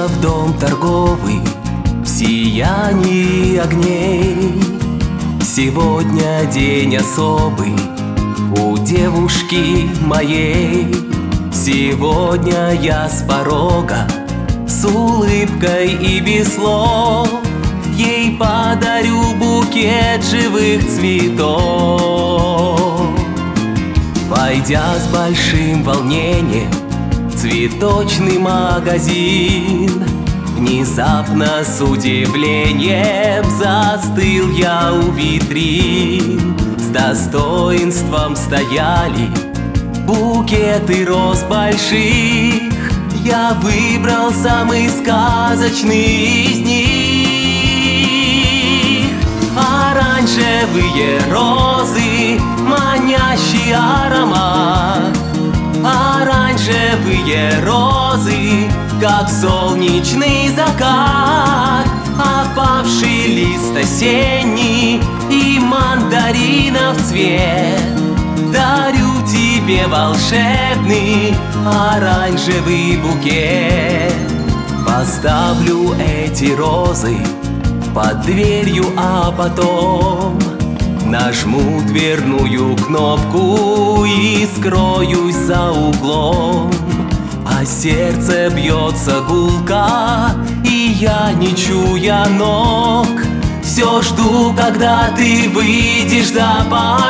Вошла в дом торговый в сиянии огней. Сегодня день особый у девушки моей. Сегодня я с порога с улыбкой и без слов ей подарю букет живых цветов. Войдя с большим волнением в цветочный магазин, внезапно с удивлением застыл я у витрин. С достоинством стояли букеты роз больших. Я выбрал самый сказочный из них. Оранжевые розы, манящий аромат. Оранжевые розы, как солнечный закат. Опавший лист осенний и мандаринов цвет. Дарю тебе волшебный оранжевый букет. Поставлю эти розы под дверью, а потом нажму дверную кнопку и скроюсь за углом. А сердце бьется гулко, и я, не чуя ног, все жду, когда ты выйдешь за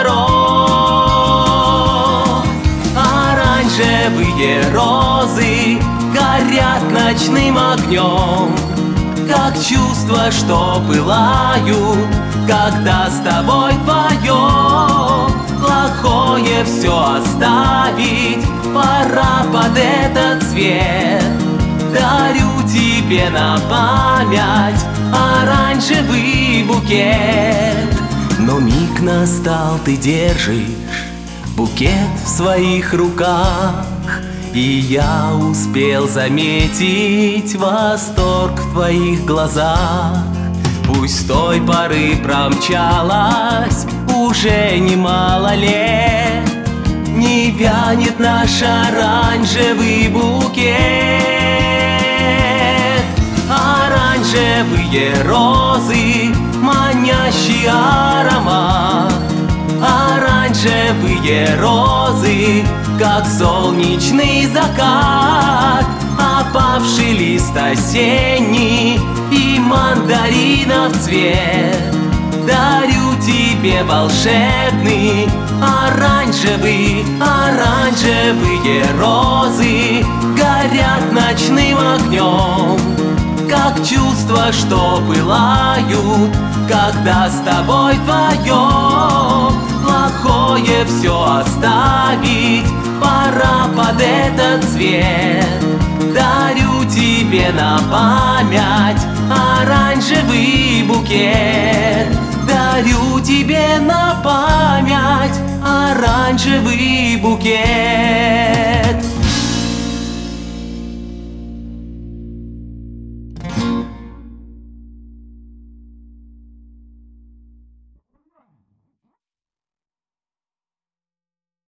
порог. Оранжевые розы горят ночным огнем, как чувства, что пылают, когда с тобой вдвоем. Плохое все оставить, пора под этот цвет. Дарю тебе на память оранжевый букет. Но миг настал, ты держишь букет в своих руках, и я успел заметить восторг в твоих глазах. Пусть с той поры промчалось уже немало лет, не вянет наш оранжевый букет. Оранжевые розы, манящий аромат. Оранжевые розы, как солнечный закат. Опавший лист осенний и мандаринов цвет. Дарю тебе волшебный оранжевые розы, горят ночным огнем, как чувства, что пылают, когда с тобой вдвоем. Плохое все оставить, пора под этот цвет. Дарю тебе на память оранжевый букет. Дарю тебе на память оранжевый букет.